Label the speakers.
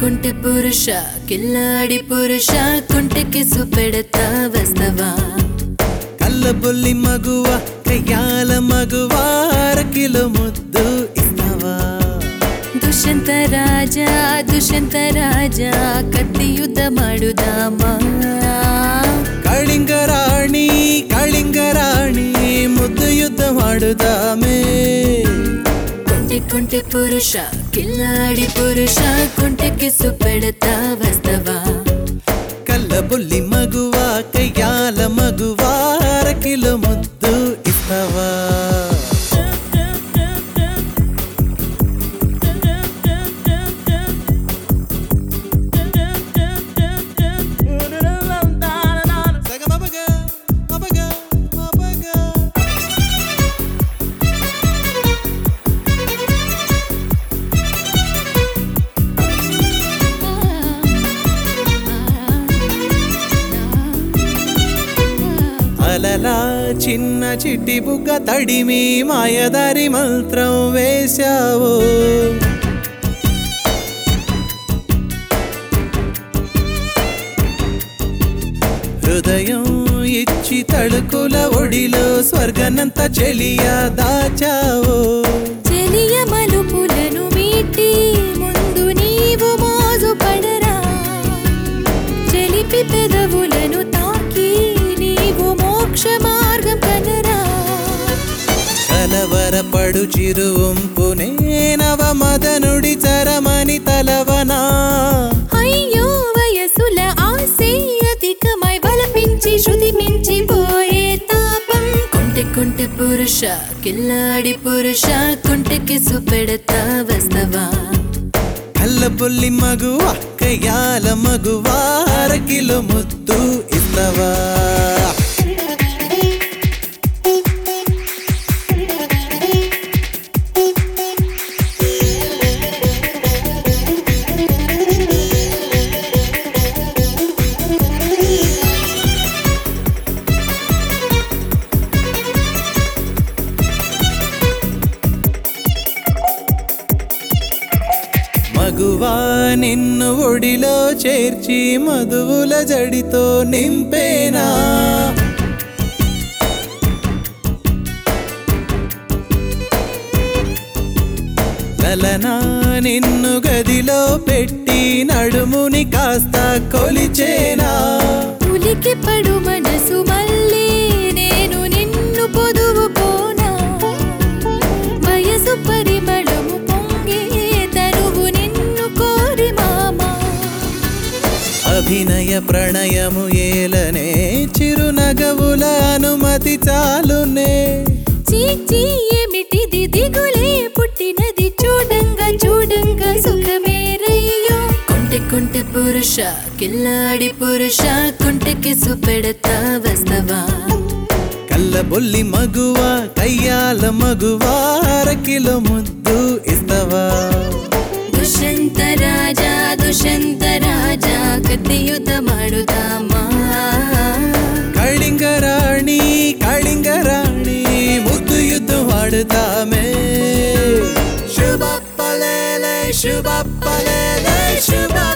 Speaker 1: కుంటె పురుష కిల్లాడి పురుష కుంటెకి సుపెడతా వస్తవా
Speaker 2: కల్లబొల్లి మగువ కయ్యాల మగువ అరకిలో ముద్దు ఇస్తావా
Speaker 1: ದುಷ್ಯಂತ ರಾಜ ಕತ್ತಿ ಯುದ್ಧ ಮಾಡುದಾಮಾ
Speaker 2: ಕಳಿಂಗ ರಾಣಿ ಮುದ್ದು ಯುದ್ಧ ಮಾಡುದಾಮೇ
Speaker 1: కుంటె పురుష కిల్లాడి పురుష కుంటెకి సుపెడతా వస్తవా
Speaker 2: కల్లబొల్లి మగువ కయ్యాల మగువ అరకిలో ముద్దు ఇస్తావా అలలా చిన్న చిట్టి బుగ్గ తడిమి మాయదారి మంత్రం వేశావో హృదయం ఇచ్చి తడుకుల ఒడిలో స్వర్గనంత చెలియా దాచావో
Speaker 1: చెలియ మలుపులను మీటి ముందు నీవు మోజు పడరా చెలిపి పెదవులను తాకి నీవు మోక్ష మార్గం కనరా
Speaker 2: కలవరపడు చిరువంపునే నవ మదనుడి చరమని తలవనా
Speaker 1: అయ్యో వయసుల ఆసే అధికమై బలపించి శృతి మించిపోయే తాపం కుంటె పురుష కిల్లాడి పురుష కుంటెకి సుపెడతా వస్తవా
Speaker 2: కల్లబొల్లి మగువ కయ్యాల మగువ అరకిలో ముద్దు ఇస్తావా మగువా నిన్ను ఒడిలో చేర్చి మధువుల జడితో నింపేనా లలనా నిన్ను గదిలో పెట్టి నడుముని కాస్త కొలిచేనా
Speaker 1: ఉలికి పడు మనసు మళ్ళీ నేను నిన్ను పొదువు పోనా వయసు పరిమళము పొంగే తనువు నిన్ను కోరి మామా
Speaker 2: అభినయ ప్రణయము ఏలనే చిరునగవుల అనుమతి చాలునే
Speaker 1: చీచీ ఏమిటిది దిగులే పుట్టినది చూడంగా సుఖమేరయ్యో కుంటె పురుష కిల్లాడి పురుష కుంటెకి సుపెడతా వస్తవా
Speaker 2: కల్లబొల్లి మగువ కయ్యాల మగువ అరకిలో ముద్దు ఇస్తావా
Speaker 1: దుష్యంత రాజా కత్తి యుద్ధ ಮಾಡುದಾಮಾ
Speaker 2: కళింగ రాణి ముద్దు యుద్ధం ఆడుదామే శుభ పలేలే శుభ